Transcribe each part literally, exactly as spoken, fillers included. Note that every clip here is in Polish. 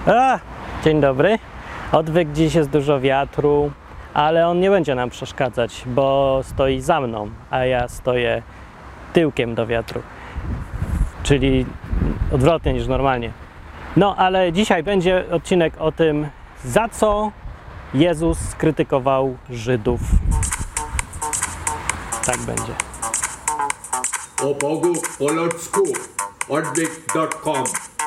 A, dzień dobry. Odwyk, dziś jest dużo wiatru, ale on nie będzie nam przeszkadzać, bo stoi za mną, a ja stoję tyłkiem do wiatru. Czyli odwrotnie niż normalnie. No, ale dzisiaj będzie odcinek o tym, za co Jezus skrytykował Żydów. Tak będzie. O Bogu po ludzku. odwyk kropka com.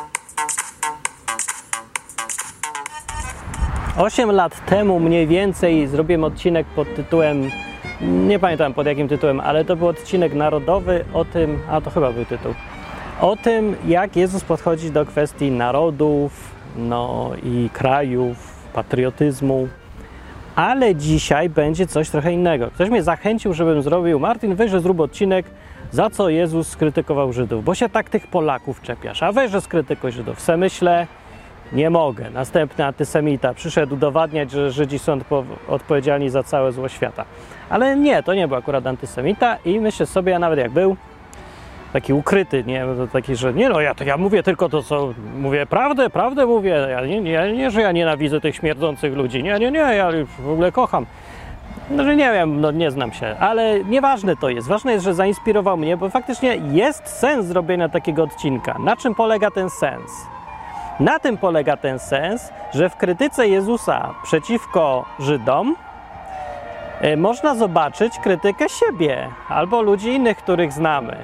Osiem lat temu mniej więcej zrobiłem odcinek pod tytułem, nie pamiętam pod jakim tytułem, ale to był odcinek narodowy o tym, a to chyba był tytuł, o tym, jak Jezus podchodzi do kwestii narodów, no i krajów, patriotyzmu. Ale dzisiaj będzie coś trochę innego. Ktoś mnie zachęcił, żebym zrobił, Martin, weź, że zrób odcinek, za co Jezus skrytykował Żydów, bo się tak tych Polaków czepiasz, a weź, że skrytykuj Żydów. Se myślę, nie mogę. Następny antysemita przyszedł udowadniać, że Żydzi są odpo- odpowiedzialni za całe zło świata. Ale nie, to nie był akurat antysemita i myślę sobie, a nawet jak był, taki ukryty, nie, taki, że nie no, ja, to ja mówię tylko to, co mówię, prawdę, prawdę mówię, ja nie, nie, nie, że ja nienawidzę tych śmierdzących ludzi, nie, nie, nie, ja już w ogóle kocham. No, że nie wiem, no nie znam się, ale nieważne to jest. Ważne jest, że zainspirował mnie, bo faktycznie jest sens zrobienia takiego odcinka. Na czym polega ten sens? Na tym polega ten sens, że w krytyce Jezusa przeciwko Żydom y, można zobaczyć krytykę siebie albo ludzi innych, których znamy.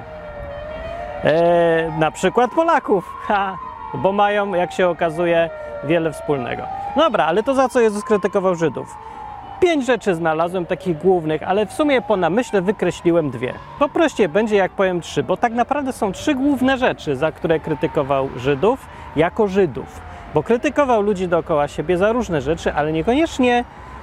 E, na przykład Polaków, ha, bo mają, jak się okazuje, wiele wspólnego. Dobra, ale to za co Jezus krytykował Żydów? Pięć rzeczy znalazłem takich głównych, ale w sumie po namyśle wykreśliłem dwie. Po prościej będzie, jak powiem trzy, bo tak naprawdę są trzy główne rzeczy, za które krytykował Żydów jako Żydów. Bo krytykował ludzi dookoła siebie za różne rzeczy, ale niekoniecznie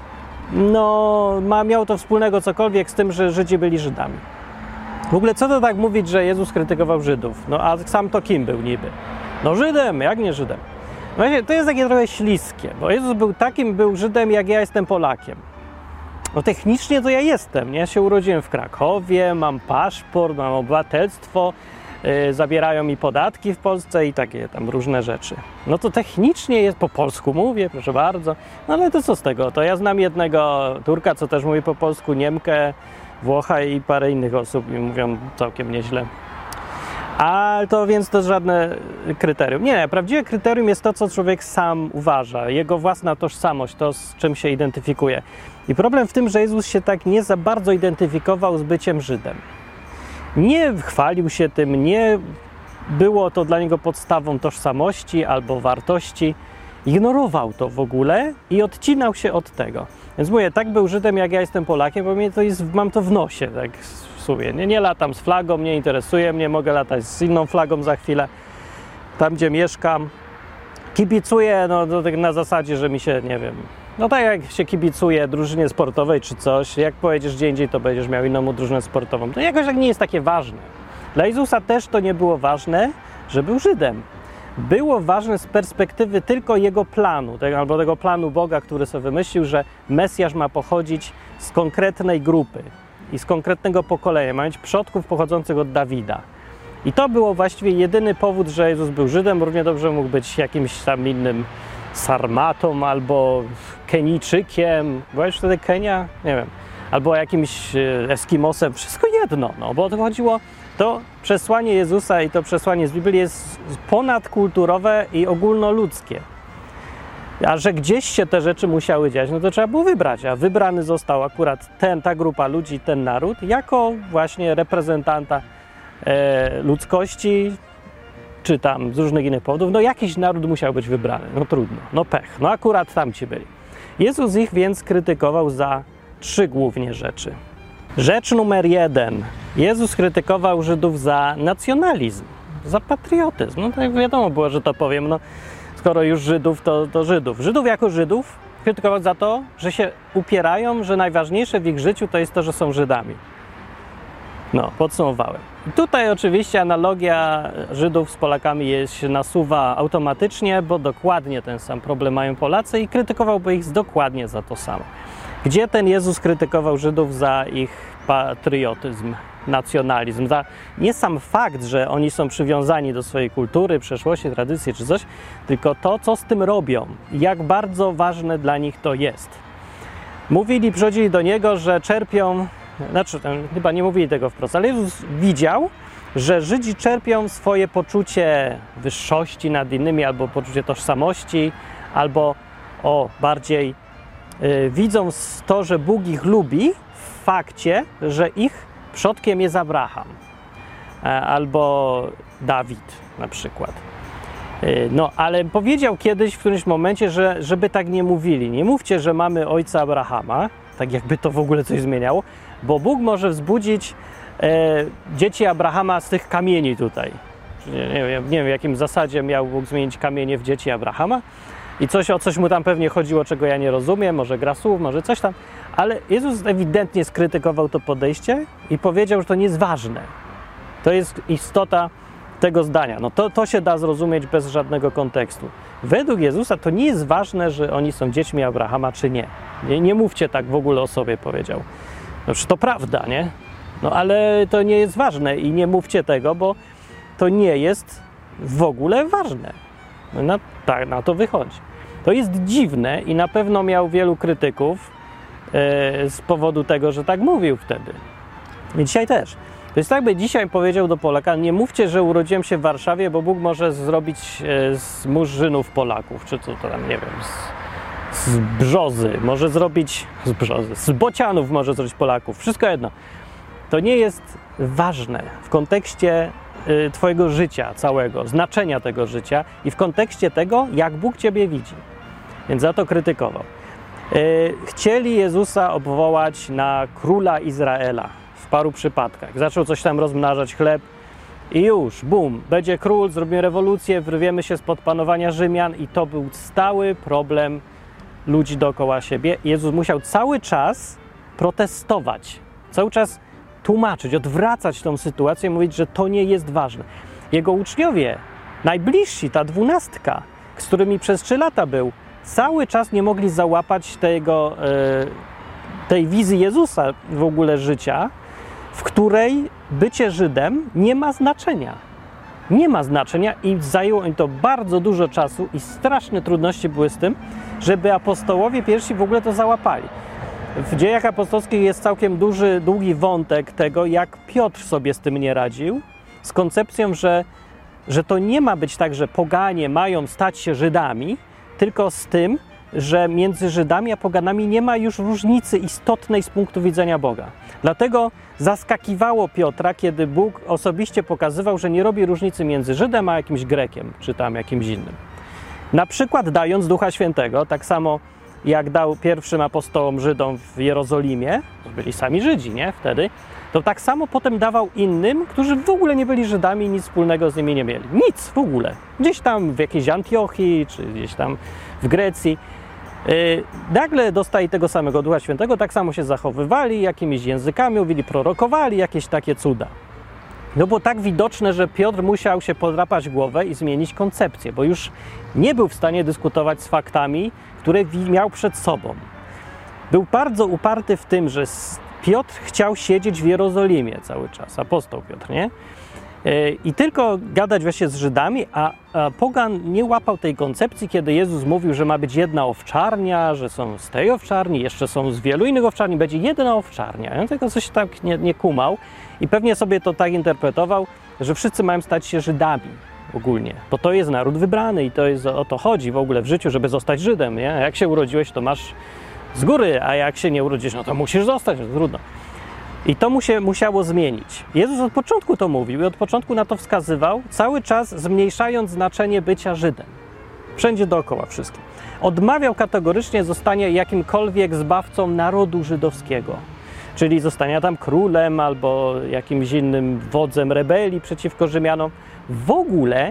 no, ma, miał to wspólnego cokolwiek z tym, że Żydzi byli Żydami. W ogóle co to tak mówić, że Jezus krytykował Żydów? No a sam to kim był niby? No Żydem, jak nie Żydem? Właśnie to jest takie trochę śliskie, bo Jezus był takim, był Żydem, jak ja jestem Polakiem. No technicznie to ja jestem, nie? Ja się urodziłem w Krakowie, mam paszport, mam obywatelstwo, yy, zabierają mi podatki w Polsce i takie tam różne rzeczy. No to technicznie jest, po polsku mówię, proszę bardzo, no ale to co z tego? To ja znam jednego Turka, co też mówi po polsku, Niemkę, Włocha i parę innych osób i mówią całkiem nieźle. A to więc to żadne kryterium. Nie, prawdziwe kryterium jest to, co człowiek sam uważa, jego własna tożsamość, to z czym się identyfikuje. I problem w tym, że Jezus się tak nie za bardzo identyfikował z byciem Żydem. Nie chwalił się tym, nie było to dla niego podstawą tożsamości albo wartości. Ignorował to w ogóle i odcinał się od tego. Więc mówię, tak był Żydem, jak ja jestem Polakiem, bo mnie to jest, mam to w nosie, tak w sumie. Nie, nie latam z flagą, nie interesuje mnie, mogę latać z inną flagą za chwilę, tam gdzie mieszkam. Kibicuję no, no, tak na zasadzie, że mi się, nie wiem, no tak jak się kibicuje drużynie sportowej czy coś, jak pojedziesz gdzie indziej, to będziesz miał inną drużynę sportową. To jakoś tak nie jest takie ważne. Dla Jezusa też to nie było ważne, że był Żydem. Było ważne z perspektywy tylko jego planu, tego, albo tego planu Boga, który sobie wymyślił, że Mesjasz ma pochodzić z konkretnej grupy i z konkretnego pokolenia, ma mieć przodków pochodzących od Dawida. I to było właściwie jedyny powód, że Jezus był Żydem, równie dobrze mógł być jakimś tam innym Sarmatą albo Kenijczykiem, była już wtedy Kenia? Nie wiem. Albo jakimś Eskimosem, wszystko jedno, no, bo o to chodziło. To przesłanie Jezusa i to przesłanie z Biblii jest ponadkulturowe i ogólnoludzkie. A że gdzieś się te rzeczy musiały dziać, no to trzeba było wybrać, a wybrany został akurat ten, ta grupa ludzi, ten naród, jako właśnie reprezentanta e, ludzkości, czy tam z różnych innych powodów. No jakiś naród musiał być wybrany, no trudno, no pech, no akurat tamci byli. Jezus ich więc krytykował za trzy głównie rzeczy. Rzecz numer jeden. Jezus krytykował Żydów za nacjonalizm, za patriotyzm. No tak wiadomo było, że to powiem, no skoro już Żydów, to, to Żydów. Żydów jako Żydów krytykował za to, że się upierają, że najważniejsze w ich życiu to jest to, że są Żydami. No, podsumowałem. I tutaj oczywiście analogia Żydów z Polakami jest, się nasuwa automatycznie, bo dokładnie ten sam problem mają Polacy i krytykowałby ich dokładnie za to samo. Gdzie ten Jezus krytykował Żydów za ich patriotyzm? nacjonalizm, za nie sam fakt, że oni są przywiązani do swojej kultury, przeszłości, tradycji czy coś, tylko to, co z tym robią, jak bardzo ważne dla nich to jest. Mówili, przychodzili do Niego, że czerpią, znaczy chyba nie mówili tego wprost, ale Jezus widział, że Żydzi czerpią swoje poczucie wyższości nad innymi, albo poczucie tożsamości, albo o, bardziej y, widzą to, że Bóg ich lubi w fakcie, że ich przodkiem jest Abraham, y, albo Dawid na przykład. Y, no, ale powiedział kiedyś w którymś momencie, że żeby tak nie mówili. Nie mówcie, że mamy ojca Abrahama, tak jakby to w ogóle coś zmieniało, bo Bóg może wzbudzić e, dzieci Abrahama z tych kamieni tutaj. Nie, nie, nie wiem, w jakim zasadzie miał Bóg zmienić kamienie w dzieci Abrahama i coś, o coś mu tam pewnie chodziło, czego ja nie rozumiem, może gra słów, może coś tam, ale Jezus ewidentnie skrytykował to podejście i powiedział, że to nie jest ważne. To jest istota tego zdania. No to, to się da zrozumieć bez żadnego kontekstu. Według Jezusa to nie jest ważne, że oni są dziećmi Abrahama, czy nie. Nie, nie mówcie tak w ogóle o sobie, powiedział. No przecież to prawda, nie? No ale to nie jest ważne i nie mówcie tego, bo to nie jest w ogóle ważne. No na, tak, na to wychodzi. To jest dziwne i na pewno miał wielu krytyków e, z powodu tego, że tak mówił wtedy. I dzisiaj też. To jest tak, by dzisiaj powiedział do Polaka, nie mówcie, że urodziłem się w Warszawie, bo Bóg może zrobić e, z murzynów Polaków, czy co to tam, nie wiem, z, z brzozy, może zrobić, z brzozy, z bocianów może zrobić Polaków, wszystko jedno. To nie jest ważne w kontekście y, twojego życia całego, znaczenia tego życia i w kontekście tego, jak Bóg ciebie widzi. Więc za to krytykował. Y, chcieli Jezusa obwołać na króla Izraela w paru przypadkach. Zaczął coś tam rozmnażać chleb i już, bum, będzie król, zrobimy rewolucję, wyrwiemy się spod panowania Rzymian i to był stały problem ludzi dookoła siebie. Jezus musiał cały czas protestować, cały czas tłumaczyć, odwracać tą sytuację, mówić, że to nie jest ważne. Jego uczniowie, najbliżsi, ta dwunastka, z którymi przez trzy lata był, cały czas nie mogli załapać tego, tej wizji Jezusa w ogóle życia, w której bycie Żydem nie ma znaczenia. Nie ma znaczenia i zajęło im to bardzo dużo czasu i straszne trudności były z tym, żeby apostołowie pierwsi w ogóle to załapali. W Dziejach Apostolskich jest całkiem duży, długi wątek tego, jak Piotr sobie z tym nie radził, z koncepcją, że, że to nie ma być tak, że poganie mają stać się Żydami, tylko z tym, że między Żydami a poganami nie ma już różnicy istotnej z punktu widzenia Boga. Dlatego zaskakiwało Piotra, kiedy Bóg osobiście pokazywał, że nie robi różnicy między Żydem a jakimś Grekiem, czy tam jakimś innym. Na przykład dając Ducha Świętego, tak samo jak dał pierwszym apostołom Żydom w Jerozolimie, to byli sami Żydzi, nie? Wtedy, to tak samo potem dawał innym, którzy w ogóle nie byli Żydami, nic wspólnego z nimi nie mieli. Nic w ogóle. Gdzieś tam w jakiejś Antiochii, czy gdzieś tam w Grecji. Yy, nagle dostali tego samego Ducha Świętego, tak samo się zachowywali, jakimiś językami mówili, prorokowali, jakieś takie cuda. No było tak widoczne, że Piotr musiał się podrapać głowę i zmienić koncepcję, bo już nie był w stanie dyskutować z faktami, które miał przed sobą. Był bardzo uparty w tym, że Piotr chciał siedzieć w Jerozolimie cały czas, apostoł Piotr, nie? I tylko gadać właśnie z Żydami, a, a pogan nie łapał tej koncepcji, kiedy Jezus mówił, że ma być jedna owczarnia, że są z tej owczarni, jeszcze są z wielu innych owczarni, będzie jedna owczarnia. On tego coś tak nie, nie kumał i pewnie sobie to tak interpretował, że wszyscy mają stać się Żydami ogólnie, bo to jest naród wybrany i to jest, o to chodzi w ogóle w życiu, żeby zostać Żydem, nie? Jak się urodziłeś, to masz z góry, a jak się nie urodzisz, no to musisz zostać, no trudno. I to mu się musiało zmienić. Jezus od początku to mówił i od początku na to wskazywał, cały czas zmniejszając znaczenie bycia Żydem. Wszędzie dookoła wszystkim. Odmawiał kategorycznie zostania jakimkolwiek zbawcą narodu żydowskiego. Czyli zostania tam królem albo jakimś innym wodzem rebelii przeciwko Rzymianom. W ogóle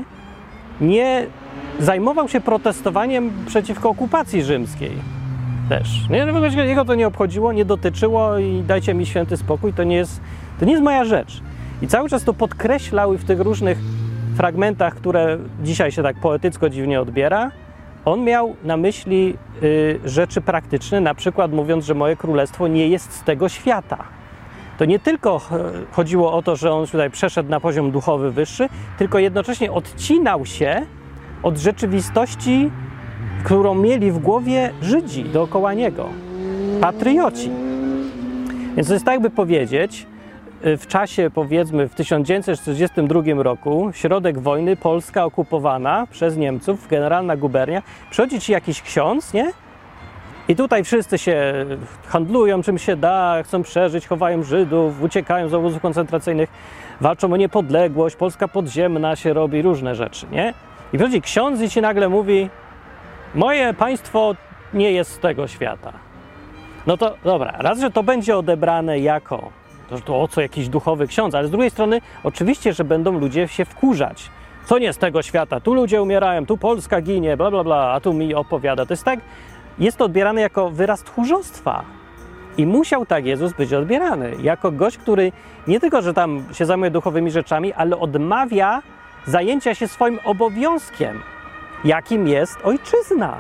nie zajmował się protestowaniem przeciwko okupacji rzymskiej. Też. Nie, jego to nie obchodziło, nie dotyczyło i dajcie mi święty spokój, to nie jest, to nie jest moja rzecz. I cały czas to podkreślał i w tych różnych fragmentach, które dzisiaj się tak poetycko dziwnie odbiera, on miał na myśli y, rzeczy praktyczne, na przykład mówiąc, że moje królestwo nie jest z tego świata. to nie tylko chodziło o to, że on tutaj przeszedł na poziom duchowy wyższy, tylko jednocześnie odcinał się od rzeczywistości, którą mieli w głowie Żydzi dookoła niego, patrioci. Więc to jest tak jakby powiedzieć, w czasie powiedzmy w tysiąc dziewięćset czterdziestym drugim roku, środek wojny, Polska okupowana przez Niemców, generalna gubernia, przychodzi ci jakiś ksiądz, nie? I tutaj wszyscy się handlują czym się da, chcą przeżyć, chowają Żydów, uciekają z obozów koncentracyjnych, walczą o niepodległość, Polska podziemna się robi, różne rzeczy, nie? I przychodzi ksiądz i ci nagle mówi: moje państwo nie jest z tego świata. No to dobra, raz, że to będzie odebrane jako to, to o co jakiś duchowy ksiądz, ale z drugiej strony oczywiście, że będą ludzie się wkurzać. Co nie z tego świata? Tu ludzie umierają, tu Polska ginie, bla bla bla, a tu mi opowiada. To jest tak, jest to odbierane jako wyraz tchórzostwa. I musiał tak Jezus być odbierany. Jako gość, który nie tylko, że tam się zajmuje duchowymi rzeczami, ale odmawia zajęcia się swoim obowiązkiem, jakim jest ojczyzna.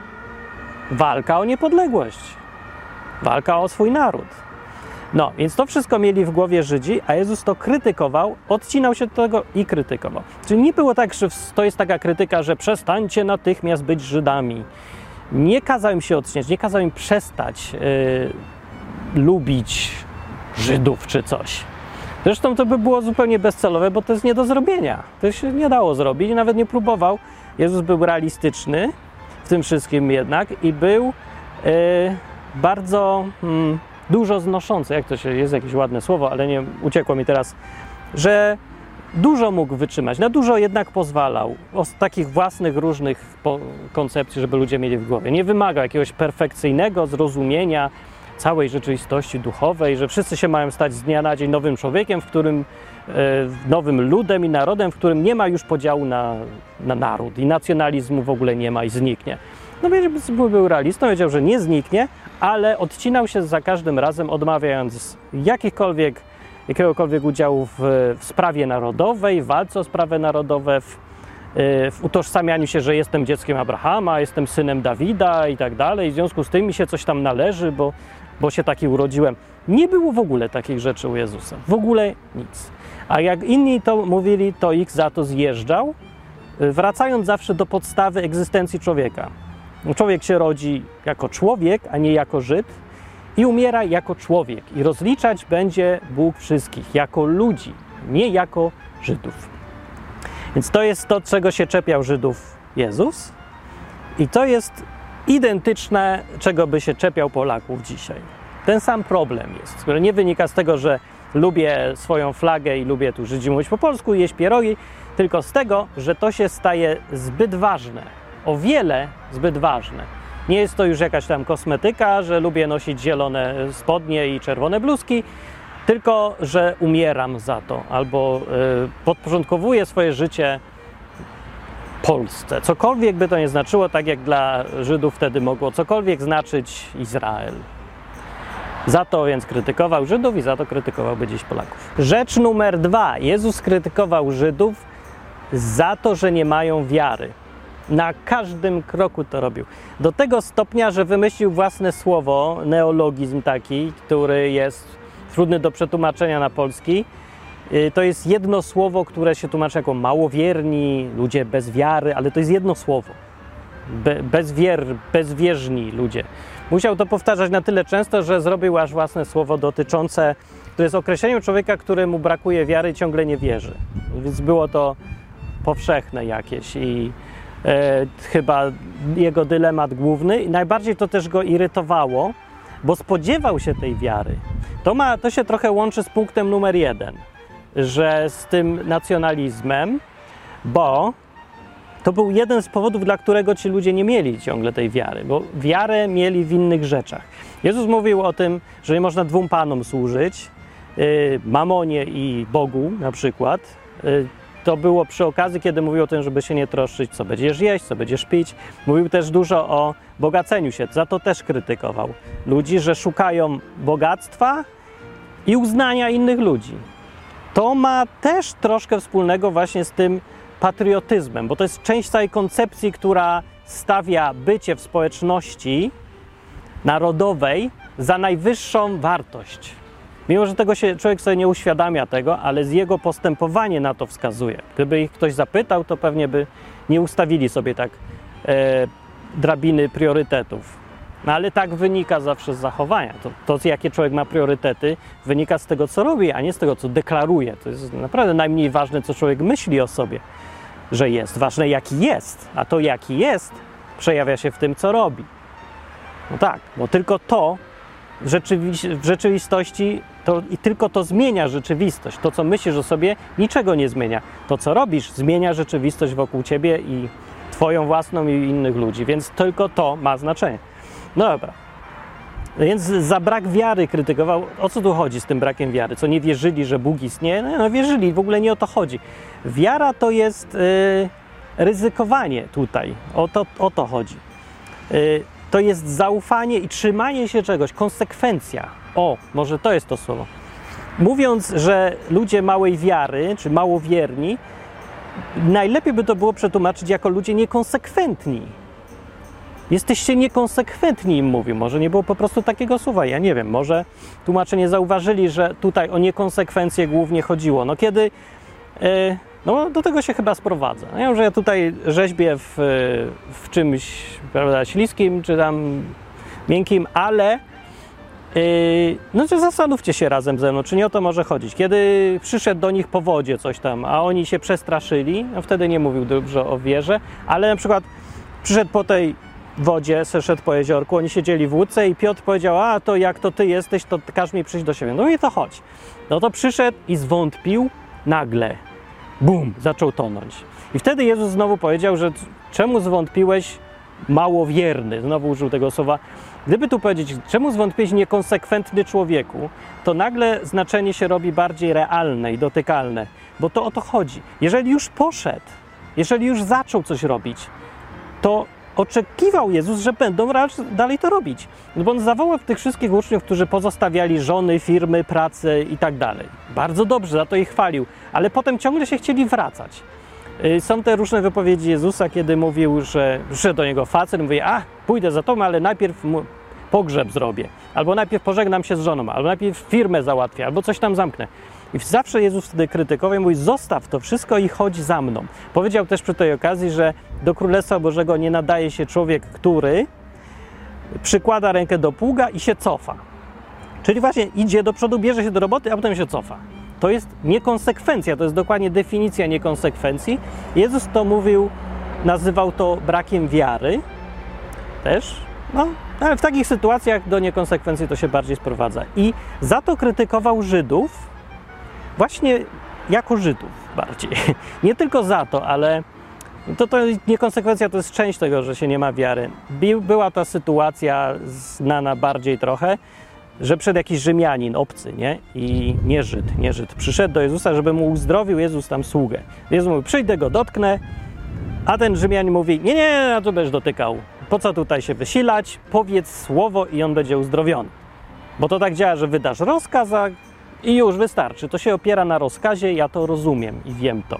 Walka o niepodległość. Walka o swój naród. No, więc to wszystko mieli w głowie Żydzi, a Jezus to krytykował, odcinał się od tego i krytykował. Czyli nie było tak, że to jest taka krytyka, że przestańcie natychmiast być Żydami. Nie kazał im się odcinać, nie kazał im przestać yy, lubić Żydów czy coś. Zresztą to by było zupełnie bezcelowe, bo to jest nie do zrobienia. To się nie dało zrobić, nawet nie próbował. Jezus był realistyczny w tym wszystkim jednak i był yy, bardzo... Hmm, dużo znoszący, jak to się, jest jakieś ładne słowo, ale nie uciekło mi teraz, że dużo mógł wytrzymać, na dużo jednak pozwalał, o takich własnych różnych po, koncepcji, żeby ludzie mieli w głowie. Nie wymagał jakiegoś perfekcyjnego zrozumienia całej rzeczywistości duchowej, że wszyscy się mają stać z dnia na dzień nowym człowiekiem, w którym e, nowym ludem i narodem, w którym nie ma już podziału na, na naród i nacjonalizmu w ogóle nie ma i zniknie. No więc był realistą, wiedział, że nie zniknie, ale odcinał się za każdym razem, odmawiając jakichkolwiek, jakiegokolwiek udziału w, w sprawie narodowej, w walce o sprawy narodowe, w, w utożsamianiu się, że jestem dzieckiem Abrahama, jestem synem Dawida i tak dalej. W związku z tym mi się coś tam należy, bo, bo się taki urodziłem. Nie było w ogóle takich rzeczy u Jezusa. W ogóle nic. A jak inni to mówili, to ich za to zjeżdżał, wracając zawsze do podstawy egzystencji człowieka. Człowiek się rodzi jako człowiek, a nie jako Żyd i umiera jako człowiek. I rozliczać będzie Bóg wszystkich, jako ludzi, nie jako Żydów. Więc to jest to, czego się czepiał Żydów Jezus i to jest identyczne, czego by się czepiał Polaków dzisiaj. Ten sam problem jest, który nie wynika z tego, że lubię swoją flagę i lubię tu Żydzi mówić po polsku i jeść pierogi, tylko z tego, że to się staje zbyt ważne. O wiele zbyt ważne. Nie jest to już jakaś tam kosmetyka, że lubię nosić zielone spodnie i czerwone bluzki, tylko że umieram za to albo y, podporządkowuję swoje życie Polsce. Cokolwiek by to nie znaczyło, tak jak dla Żydów wtedy mogło cokolwiek znaczyć Izrael. Za to więc krytykował Żydów i za to krytykowałby dziś Polaków. Rzecz numer dwa. Jezus krytykował Żydów za to, że nie mają wiary. Na każdym kroku to robił. Do tego stopnia, że wymyślił własne słowo, neologizm taki, który jest trudny do przetłumaczenia na polski. To jest jedno słowo, które się tłumaczy jako małowierni, ludzie bez wiary, ale to jest jedno słowo. Be, bezwier, bezwierzni ludzie. Musiał to powtarzać na tyle często, że zrobił aż własne słowo dotyczące, które jest określeniem człowieka, któremu brakuje wiary i ciągle nie wierzy. Więc było to powszechne jakieś i e, chyba jego dylemat główny. I najbardziej to też go irytowało, bo spodziewał się tej wiary. To, ma, to się trochę łączy z punktem numer jeden, że z tym nacjonalizmem, bo to był jeden z powodów, dla którego ci ludzie nie mieli ciągle tej wiary, bo wiarę mieli w innych rzeczach. Jezus mówił o tym, że nie można dwóm panom służyć, yy, mamonie i Bogu na przykład. Yy, to było przy okazji, kiedy mówił o tym, żeby się nie troszczyć, co będziesz jeść, co będziesz pić. Mówił też dużo o bogaceniu się, za to też krytykował ludzi, że szukają bogactwa i uznania innych ludzi. To ma też troszkę wspólnego właśnie z tym patriotyzmem, bo to jest część całej koncepcji, która stawia bycie w społeczności narodowej za najwyższą wartość. Mimo że tego się człowiek sobie nie uświadamia tego, ale z jego postępowanie na to wskazuje. Gdyby ich ktoś zapytał, to pewnie by nie ustawili sobie tak e, drabiny priorytetów. No ale tak wynika zawsze z zachowania. To, to, jakie człowiek ma priorytety, wynika z tego, co robi, a nie z tego, co deklaruje. To jest naprawdę najmniej ważne, co człowiek myśli o sobie, że jest. Ważne, jaki jest, a to, jaki jest, przejawia się w tym, co robi. No tak, bo tylko to w, rzeczywi- w rzeczywistości to, i tylko to zmienia rzeczywistość. To, co myślisz o sobie, niczego nie zmienia. To, co robisz, zmienia rzeczywistość wokół ciebie i twoją własną i innych ludzi, więc tylko to ma znaczenie. No dobra. Więc za brak wiary krytykował. O co tu chodzi z tym brakiem wiary? Co, nie wierzyli, że Bóg istnieje? No, no wierzyli, w ogóle nie o to chodzi. Wiara to jest yy, ryzykowanie tutaj. O to, o to chodzi. Yy, to jest zaufanie i trzymanie się czegoś, konsekwencja. O, może to jest to słowo. Mówiąc, że ludzie małej wiary, czy małowierni, najlepiej by to było przetłumaczyć jako ludzie niekonsekwentni. Jesteście niekonsekwentni, im mówił. Może nie było po prostu takiego słowa, ja nie wiem. Może tłumacze nie zauważyli, że tutaj o niekonsekwencje głównie chodziło. No kiedy... Yy, no do tego się chyba sprowadza. Ja wiem, że ja tutaj rzeźbię w, w czymś, prawda, śliskim, czy tam miękkim, ale yy, no to zastanówcie się razem ze mną, czy nie o to może chodzić. Kiedy przyszedł do nich po wodzie coś tam, a oni się przestraszyli, no wtedy nie mówił dobrze o wierze, ale na przykład przyszedł po tej wodzie, szedł po jeziorku, oni siedzieli w łódce i Piotr powiedział, a to jak to ty jesteś, to każ mi przyjść do siebie. No i to chodź. No to przyszedł i zwątpił nagle. Bum, zaczął tonąć. I wtedy Jezus znowu powiedział, że czemu zwątpiłeś, małowierny, znowu użył tego słowa. Gdyby tu powiedzieć, czemu zwątpiłeś, niekonsekwentny człowieku, to nagle znaczenie się robi bardziej realne i dotykalne, bo to o to chodzi. Jeżeli już poszedł, jeżeli już zaczął coś robić, to oczekiwał Jezus, że będą dalej to robić. No bo on zawołał tych wszystkich uczniów, którzy pozostawiali żony, firmy, pracę i tak dalej. Bardzo dobrze, za to ich chwalił, ale potem ciągle się chcieli wracać. Są te różne wypowiedzi Jezusa, kiedy mówił, że przyszedł do niego facet, mówi, a pójdę za tobą, ale najpierw pogrzeb zrobię, albo najpierw pożegnam się z żoną, albo najpierw firmę załatwię, albo coś tam zamknę. I zawsze Jezus wtedy krytykował i mówi, zostaw to wszystko i chodź za mną. Powiedział też przy tej okazji, że do Królestwa Bożego nie nadaje się człowiek, który przykłada rękę do pługa i się cofa. Czyli właśnie idzie do przodu, bierze się do roboty, a potem się cofa. To jest niekonsekwencja, to jest dokładnie definicja niekonsekwencji. Jezus to mówił, nazywał to brakiem wiary też, no, ale w takich sytuacjach do niekonsekwencji to się bardziej sprowadza. I za to krytykował Żydów, właśnie jako Żydów bardziej. Nie tylko za to, ale to, to niekonsekwencja to jest część tego, że się nie ma wiary. Była ta sytuacja znana bardziej trochę, że przed jakiś Rzymianin, obcy, nie? I nie Żyd, nie Żyd, przyszedł do Jezusa, żeby mu uzdrowił Jezus tam sługę. Jezus mówi, przyjdę go, dotknę, a ten Rzymianin mówi, nie, nie, na to będziesz dotykał. Po co tutaj się wysilać? Powiedz słowo i on będzie uzdrowiony. Bo to tak działa, że wydasz rozkaz, a i już wystarczy. To się opiera na rozkazie, ja to rozumiem i wiem to.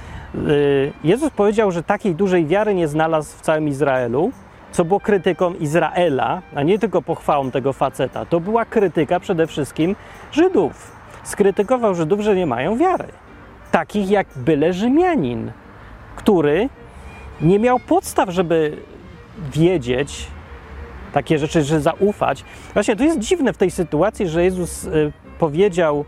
Jezus powiedział, że takiej dużej wiary nie znalazł w całym Izraelu, co było krytyką Izraela, a nie tylko pochwałą tego faceta. To była krytyka przede wszystkim Żydów. Skrytykował Żydów, że nie mają wiary. Takich jak byle Rzymianin, który nie miał podstaw, żeby wiedzieć takie rzeczy, że zaufać. Właśnie to jest dziwne w tej sytuacji, że Jezus y, powiedział,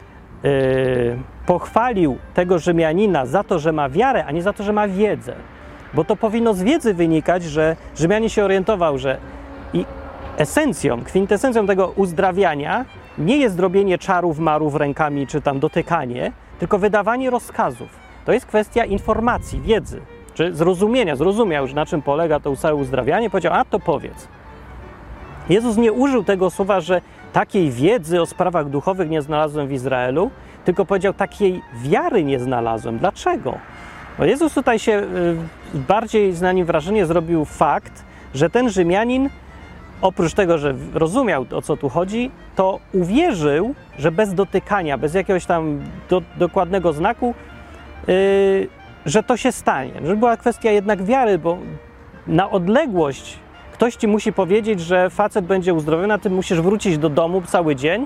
y, pochwalił tego Rzymianina za to, że ma wiarę, a nie za to, że ma wiedzę. Bo to powinno z wiedzy wynikać, że Rzymianin się orientował, że i esencją, kwintesencją tego uzdrawiania nie jest robienie czarów, marów rękami czy tam dotykanie, tylko wydawanie rozkazów. To jest kwestia informacji, wiedzy, czy zrozumienia. Zrozumiał już, na czym polega to całe uzdrawianie, powiedział, a to powiedz. Jezus nie użył tego słowa, że takiej wiedzy o sprawach duchowych nie znalazłem w Izraelu, tylko powiedział, takiej wiary nie znalazłem. Dlaczego? Bo Jezus tutaj się y, bardziej na nim wrażenie zrobił fakt, że ten Rzymianin, oprócz tego, że rozumiał, o co tu chodzi, to uwierzył, że bez dotykania, bez jakiegoś tam do, dokładnego znaku, y, że to się stanie. Że była kwestia jednak wiary, bo na odległość ktoś ci musi powiedzieć, że facet będzie uzdrowiony, a ty musisz wrócić do domu cały dzień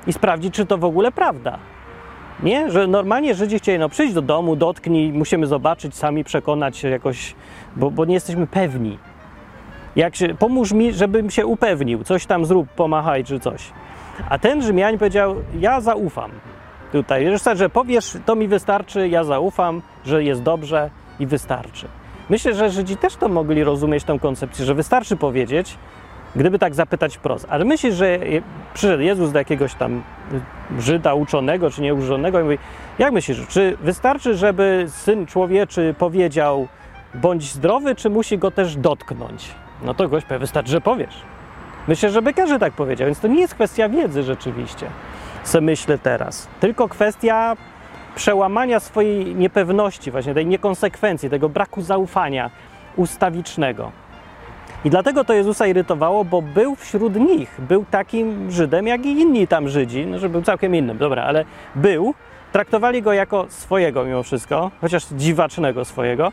i sprawdzić, czy to w ogóle prawda. Nie? Że normalnie Żydzi chcieli, no przyjść do domu, dotknij, musimy zobaczyć, sami przekonać się jakoś, bo, bo nie jesteśmy pewni. Jak się, pomóż mi, żebym się upewnił, coś tam zrób, pomachaj czy coś. A ten Rzymianin powiedział, ja zaufam tutaj, że, że powiesz, to mi wystarczy, ja zaufam, że jest dobrze i wystarczy. Myślę, że Żydzi też to mogli rozumieć, tę koncepcję, że wystarczy powiedzieć, gdyby tak zapytać wprost. Ale myślisz, że przyszedł Jezus do jakiegoś tam Żyda uczonego czy nieuczonego i mówi, jak myślisz, czy wystarczy, żeby Syn Człowieczy powiedział bądź zdrowy, czy musi go też dotknąć? No to gość powie, wystarczy, że powiesz. Myślę, że by każdy tak powiedział, więc to nie jest kwestia wiedzy rzeczywiście, co myślę teraz. Tylko kwestia przełamania swojej niepewności, właśnie tej niekonsekwencji, tego braku zaufania ustawicznego. I dlatego to Jezusa irytowało, bo był wśród nich, był takim Żydem, jak i inni tam Żydzi, no, że był całkiem innym, dobra, ale był, traktowali go jako swojego mimo wszystko, chociaż dziwacznego swojego,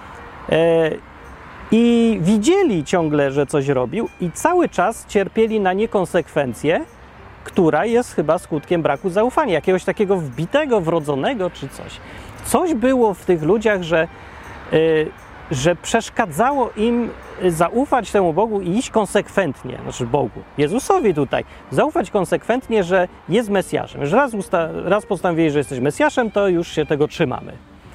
e, i widzieli ciągle, że coś robił i cały czas cierpieli na niekonsekwencję, która jest chyba skutkiem braku zaufania, jakiegoś takiego wbitego, wrodzonego czy coś. Coś było w tych ludziach, że, yy, że przeszkadzało im zaufać temu Bogu i iść konsekwentnie, znaczy Bogu, Jezusowi tutaj, zaufać konsekwentnie, że jest Mesjaszem. Że raz, usta- raz postanowili, że jesteś Mesjaszem, to już się tego trzymamy.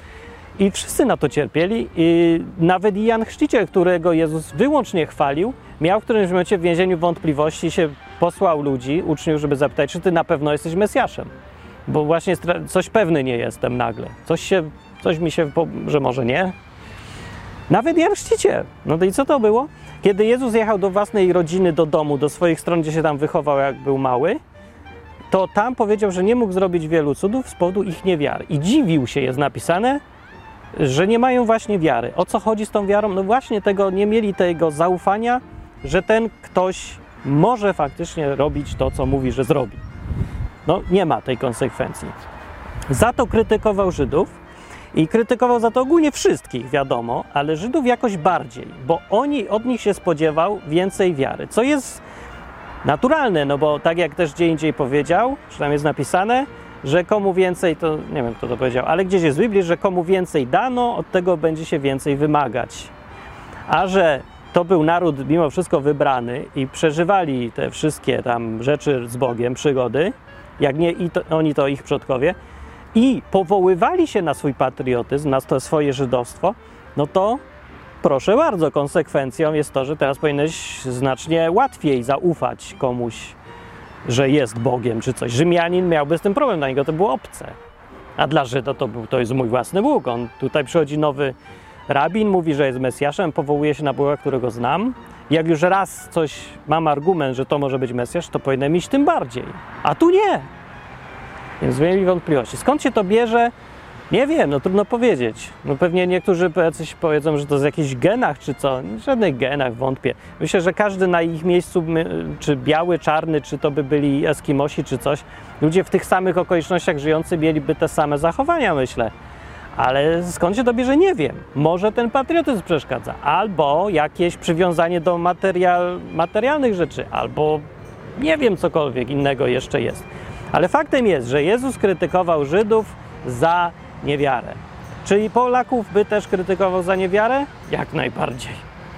I wszyscy na to cierpieli. I nawet Jan Chrzciciel, którego Jezus wyłącznie chwalił, miał w którymś momencie w więzieniu wątpliwości, się posłał ludzi, uczniów, żeby zapytać, czy ty na pewno jesteś Mesjaszem. Bo właśnie coś pewny nie jestem nagle. Coś, się, coś mi się, że może nie. Nawet Jan Chrzciciel. No to i co to było? Kiedy Jezus jechał do własnej rodziny, do domu, do swoich stron, gdzie się tam wychował, jak był mały, to tam powiedział, że nie mógł zrobić wielu cudów z powodu ich niewiary. I dziwił się, jest napisane, że nie mają właśnie wiary. O co chodzi z tą wiarą? No właśnie tego, nie mieli tego zaufania, że ten ktoś może faktycznie robić to, co mówi, że zrobi. No nie ma tej konsekwencji. Za to krytykował Żydów i krytykował za to ogólnie wszystkich, wiadomo, ale Żydów jakoś bardziej, bo oni, od nich się spodziewał więcej wiary, co jest naturalne, no bo tak jak też gdzie indziej powiedział, że tam jest napisane, że komu więcej, to nie wiem kto to powiedział, ale gdzieś jest w Biblii, że komu więcej dano, od tego będzie się więcej wymagać. A że to był naród mimo wszystko wybrany i przeżywali te wszystkie tam rzeczy z Bogiem, przygody, jak nie i to, oni, to ich przodkowie, i powoływali się na swój patriotyzm, na to swoje żydowstwo, no to proszę bardzo, konsekwencją jest to, że teraz powinieneś znacznie łatwiej zaufać komuś, że jest Bogiem czy coś. Rzymianin miałby z tym problem, dla niego to było obce. A dla Żyda to, był, to jest mój własny Bóg. On tutaj przychodzi nowy rabin, mówi, że jest Mesjaszem, powołuje się na Boga, którego znam. Jak już raz coś mam argument, że to może być Mesjasz, to powinienem iść tym bardziej. A tu nie. Więc mieli wątpliwości. Skąd się to bierze? Nie wiem, no trudno powiedzieć. No pewnie niektórzy coś powiedzą, że to z jakichś genach czy co. W żadnych genach, wątpię. Myślę, że każdy na ich miejscu, czy biały, czarny, czy to by byli Eskimosi, czy coś, ludzie w tych samych okolicznościach żyjący mieliby te same zachowania, myślę. Ale skąd się to bierze, nie wiem. Może ten patriotyzm przeszkadza. Albo jakieś przywiązanie do material, materialnych rzeczy, albo nie wiem, cokolwiek innego jeszcze jest. Ale faktem jest, że Jezus krytykował Żydów za niewiarę. Czyli Polaków by też krytykował za niewiarę? Jak najbardziej.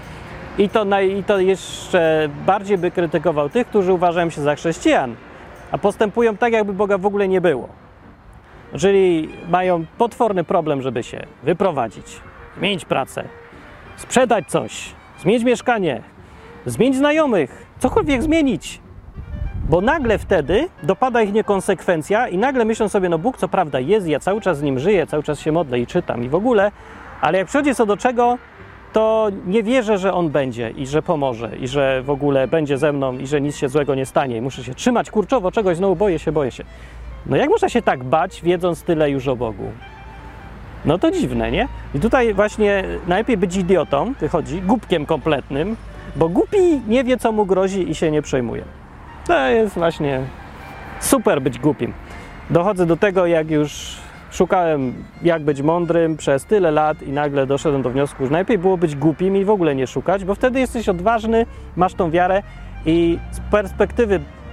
I to, naj, I to jeszcze bardziej by krytykował tych, którzy uważają się za chrześcijan, a postępują tak, jakby Boga w ogóle nie było. Czyli mają potworny problem, żeby się wyprowadzić, zmienić pracę, sprzedać coś, zmienić mieszkanie, zmienić znajomych, cokolwiek zmienić. Bo nagle wtedy dopada ich niekonsekwencja i nagle myślą sobie, no Bóg co prawda jest, ja cały czas z Nim żyję, cały czas się modlę i czytam i w ogóle, ale jak przychodzi co do czego, to nie wierzę, że On będzie i że pomoże i że w ogóle będzie ze mną i że nic się złego nie stanie i muszę się trzymać kurczowo czegoś, znowu boję się, boję się. No jak można się tak bać, wiedząc tyle już o Bogu? No to dziwne, nie? I tutaj właśnie najlepiej być idiotą, wychodzi, głupkiem kompletnym, bo głupi nie wie, co mu grozi i się nie przejmuje. To jest właśnie super być głupim. Dochodzę do tego, jak już szukałem, jak być mądrym przez tyle lat i nagle doszedłem do wniosku, że najlepiej było być głupim i w ogóle nie szukać, bo wtedy jesteś odważny, masz tą wiarę i z perspektywy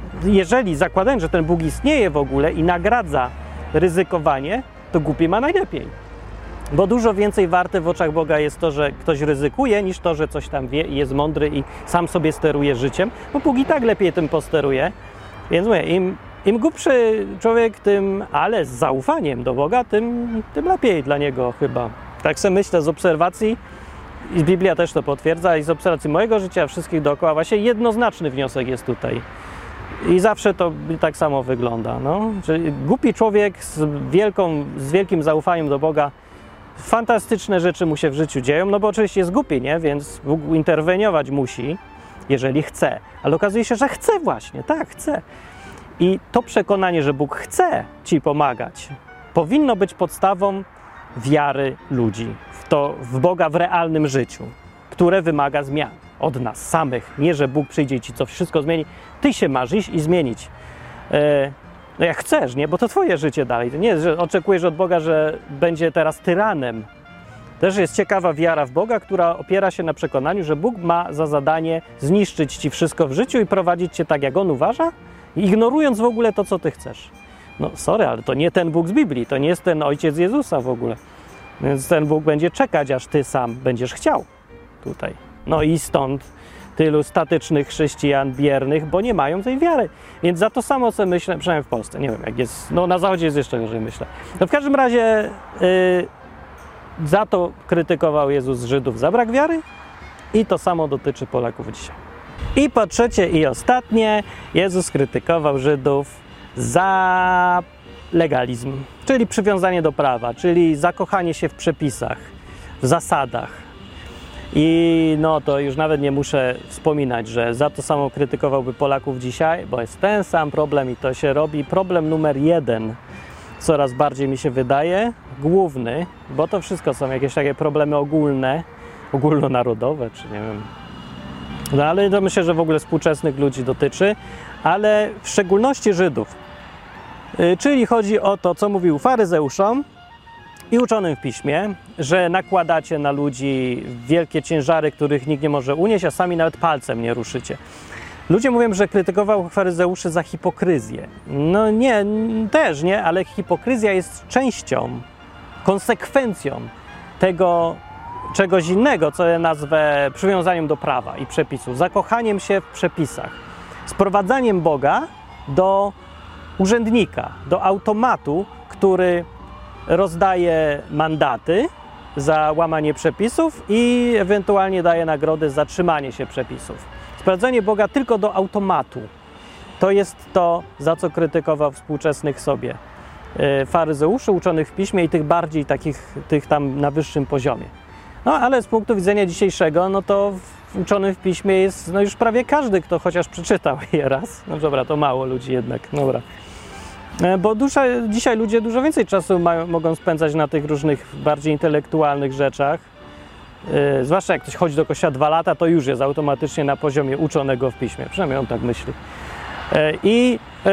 jeżeli zakładając, że ten Bóg istnieje w ogóle i nagradza ryzykowanie, to głupi ma najlepiej. Bo dużo więcej warte w oczach Boga jest to, że ktoś ryzykuje, niż to, że coś tam wie i jest mądry i sam sobie steruje życiem, bo Bóg i tak lepiej tym posteruje. Więc mówię, im, im głupszy człowiek, tym, ale z zaufaniem do Boga, tym, tym lepiej dla niego chyba. Tak sobie myślę z obserwacji, i Biblia też to potwierdza, i z obserwacji mojego życia, wszystkich dookoła, właśnie jednoznaczny wniosek jest tutaj. I zawsze to tak samo wygląda. No. Czyli głupi człowiek z, wielką, z wielkim zaufaniem do Boga, fantastyczne rzeczy mu się w życiu dzieją, no bo oczywiście jest głupi, nie? Więc Bóg interweniować musi, jeżeli chce. Ale okazuje się, że chce właśnie, tak, chce. I to przekonanie, że Bóg chce ci pomagać, powinno być podstawą wiary ludzi w to, w Boga w realnym życiu, które wymaga zmian od nas samych. Nie, że Bóg przyjdzie i ci co wszystko zmieni. Ty się masz iść i zmienić. E, no jak chcesz, nie? Bo to twoje życie dalej. To nie jest, że oczekujesz od Boga, że będzie teraz tyranem. Też jest ciekawa wiara w Boga, która opiera się na przekonaniu, że Bóg ma za zadanie zniszczyć ci wszystko w życiu i prowadzić cię tak, jak On uważa, ignorując w ogóle to, co ty chcesz. No sorry, ale to nie ten Bóg z Biblii, to nie jest ten Ojciec Jezusa w ogóle. Więc ten Bóg będzie czekać, aż ty sam będziesz chciał tutaj. No i stąd tylu statycznych chrześcijan biernych, bo nie mają tej wiary. Więc za to samo, co myślę, przynajmniej w Polsce, nie wiem jak jest, no na Zachodzie jest jeszcze gorzej, myślę. No w każdym razie yy, za to krytykował Jezus Żydów za brak wiary i to samo dotyczy Polaków dzisiaj. I po trzecie i ostatnie, Jezus krytykował Żydów za legalizm, czyli przywiązanie do prawa, czyli zakochanie się w przepisach, w zasadach. I no to już nawet nie muszę wspominać, że za to samo krytykowałby Polaków dzisiaj, bo jest ten sam problem i to się robi problem numer jeden. Coraz bardziej mi się wydaje, główny, bo to wszystko są jakieś takie problemy ogólne, ogólnonarodowe, czy nie wiem. No ale to myślę, że w ogóle współczesnych ludzi dotyczy, ale w szczególności Żydów. Yy, czyli chodzi o to, co mówił faryzeuszom i uczonym w piśmie, że nakładacie na ludzi wielkie ciężary, których nikt nie może unieść, a sami nawet palcem nie ruszycie. Ludzie mówią, że krytykował faryzeuszy za hipokryzję. No nie, też nie, ale hipokryzja jest częścią, konsekwencją tego czegoś innego, co ja nazwę przywiązaniem do prawa i przepisów, zakochaniem się w przepisach, sprowadzaniem Boga do urzędnika, do automatu, który rozdaje mandaty za łamanie przepisów i ewentualnie daje nagrody za trzymanie się przepisów. Sprowadzenie Boga tylko do automatu. To jest to, za co krytykował współczesnych sobie faryzeuszy, uczonych w piśmie i tych bardziej takich, tych tam na wyższym poziomie. No ale z punktu widzenia dzisiejszego, no to uczony w piśmie jest no już prawie każdy, kto chociaż przeczytał je raz. No dobra, to mało ludzi jednak, dobra. Bo dużo, dzisiaj ludzie dużo więcej czasu mają, mogą spędzać na tych różnych bardziej intelektualnych rzeczach. Yy, zwłaszcza jak ktoś chodzi do kościoła dwa lata, to już jest automatycznie na poziomie uczonego w piśmie. Przynajmniej on tak myśli. Yy, I yy,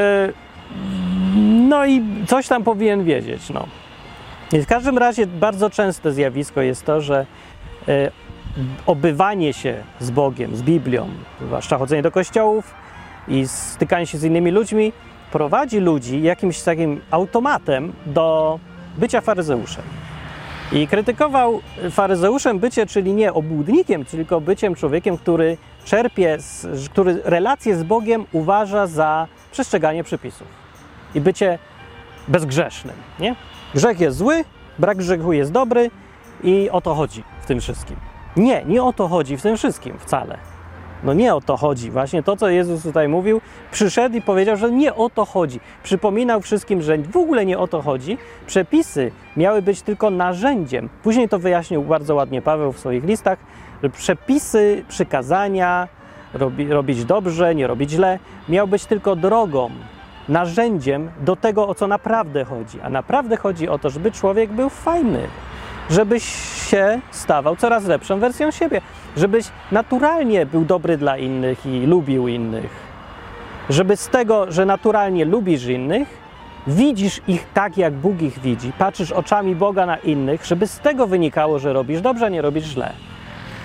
no i coś tam powinien wiedzieć. No. I w każdym razie bardzo częste zjawisko jest to, że yy, obywanie się z Bogiem, z Biblią, zwłaszcza chodzenie do kościołów i stykanie się z innymi ludźmi, prowadzi ludzi jakimś takim automatem do bycia faryzeuszem. I krytykował faryzeuszem bycie, czyli nie obłudnikiem, tylko byciem człowiekiem, który czerpie, z, który relację z Bogiem uważa za przestrzeganie przepisów. I bycie bezgrzesznym, nie? Grzech jest zły, brak grzechu jest dobry i o to chodzi w tym wszystkim. Nie, nie o to chodzi w tym wszystkim wcale. No nie o to chodzi. Właśnie to, co Jezus tutaj mówił, przyszedł i powiedział, że nie o to chodzi. Przypominał wszystkim, że w ogóle nie o to chodzi. Przepisy miały być tylko narzędziem. Później to wyjaśnił bardzo ładnie Paweł w swoich listach, że przepisy, przykazania, robi, robić dobrze, nie robić źle, miał być tylko drogą, narzędziem do tego, o co naprawdę chodzi. A naprawdę chodzi o to, żeby człowiek był fajny, żebyś się stawał coraz lepszą wersją siebie, żebyś naturalnie był dobry dla innych i lubił innych. Żeby z tego, że naturalnie lubisz innych, widzisz ich tak, jak Bóg ich widzi, patrzysz oczami Boga na innych, żeby z tego wynikało, że robisz dobrze, a nie robisz źle.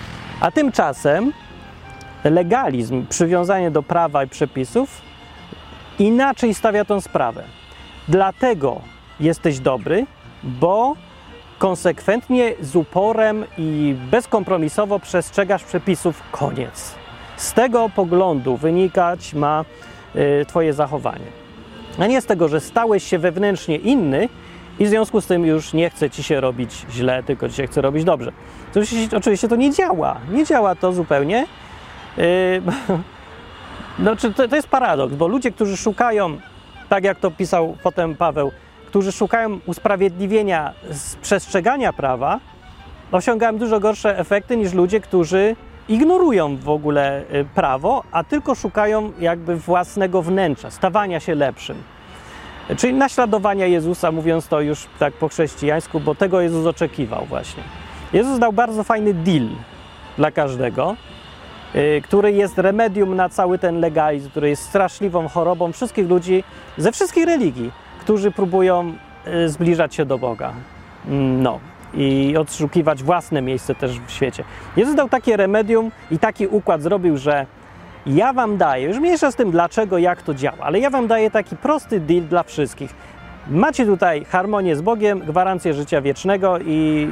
A tymczasem legalizm, przywiązanie do prawa i przepisów inaczej stawia tą sprawę. Dlatego jesteś dobry, bo konsekwentnie, z uporem i bezkompromisowo przestrzegasz przepisów, koniec. Z tego poglądu wynikać ma y, twoje zachowanie. A nie z tego, że stałeś się wewnętrznie inny i w związku z tym już nie chce ci się robić źle, tylko ci się chce robić dobrze. To oczywiście, oczywiście to nie działa. Nie działa to zupełnie. Yy, znaczy, to, to jest paradoks, bo ludzie, którzy szukają, tak jak to pisał potem Paweł, którzy szukają usprawiedliwienia z przestrzegania prawa, osiągają dużo gorsze efekty niż ludzie, którzy ignorują w ogóle prawo, a tylko szukają jakby własnego wnętrza, stawania się lepszym. Czyli naśladowania Jezusa, mówiąc to już tak po chrześcijańsku, bo tego Jezus oczekiwał właśnie. Jezus dał bardzo fajny deal dla każdego, który jest remedium na cały ten legalizm, który jest straszliwą chorobą wszystkich ludzi ze wszystkich religii, którzy próbują zbliżać się do Boga. No. I odszukiwać własne miejsce też w świecie. Jezus dał takie remedium i taki układ zrobił, że ja wam daję, już mniejsza z tym dlaczego, jak to działa, ale ja wam daję taki prosty deal dla wszystkich. Macie tutaj harmonię z Bogiem, gwarancję życia wiecznego i,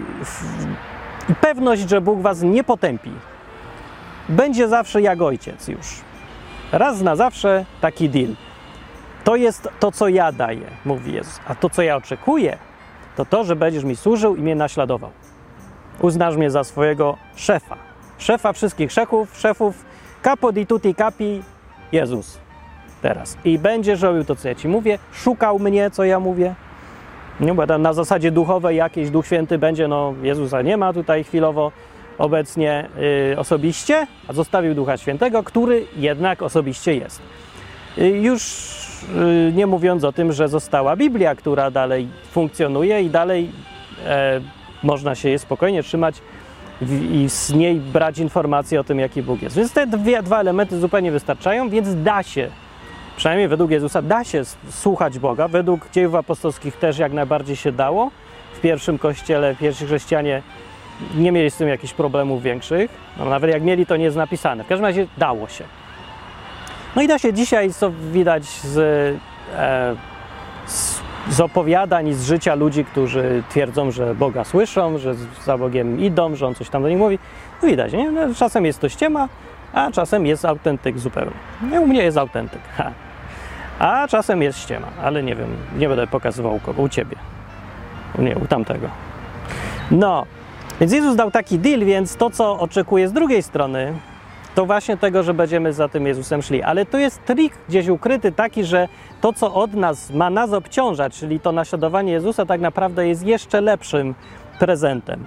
i pewność, że Bóg was nie potępi. Będzie zawsze jak ojciec już. Raz na zawsze taki deal. To jest to, co ja daję, mówi Jezus. A to, co ja oczekuję, to to, że będziesz mi służył i mnie naśladował. Uznasz mnie za swojego szefa. Szefa wszystkich szefów, szefów, capo di tutti capi, Jezus. Teraz. I będziesz robił to, co ja ci mówię, szukał mnie, co ja mówię. Nie, bo na zasadzie duchowej jakiś Duch Święty będzie, no Jezusa nie ma tutaj chwilowo obecnie yy, osobiście, a zostawił Ducha Świętego, który jednak osobiście jest. Yy, już yy, nie mówiąc o tym, że została Biblia, która dalej funkcjonuje i dalej e, można się jej spokojnie trzymać w, i z niej brać informacje o tym, jaki Bóg jest. Więc te dwie, dwa elementy zupełnie wystarczają, więc da się, przynajmniej według Jezusa, da się słuchać Boga. Według dziejów apostolskich też jak najbardziej się dało. W pierwszym kościele pierwsi chrześcijanie nie mieli z tym jakichś problemów większych. No, nawet jak mieli, to nie jest napisane. W każdym razie dało się. No i da się dzisiaj, co widać z, e, z, z opowiadań i z życia ludzi, którzy twierdzą, że Boga słyszą, że za Bogiem idą, że On coś tam do nich mówi. No widać, nie? No, czasem jest to ściema, a czasem jest autentyk zupełnie. Nie, u mnie jest autentyk. Ha. A czasem jest ściema, ale nie wiem, nie będę pokazywał u kogo, u ciebie. U nie, u tamtego. No, więc Jezus dał taki deal, więc to, co oczekuje z drugiej strony, to właśnie tego, że będziemy za tym Jezusem szli. Ale to jest trik gdzieś ukryty taki, że to, co od nas ma nas obciążać, czyli to naśladowanie Jezusa, tak naprawdę jest jeszcze lepszym prezentem.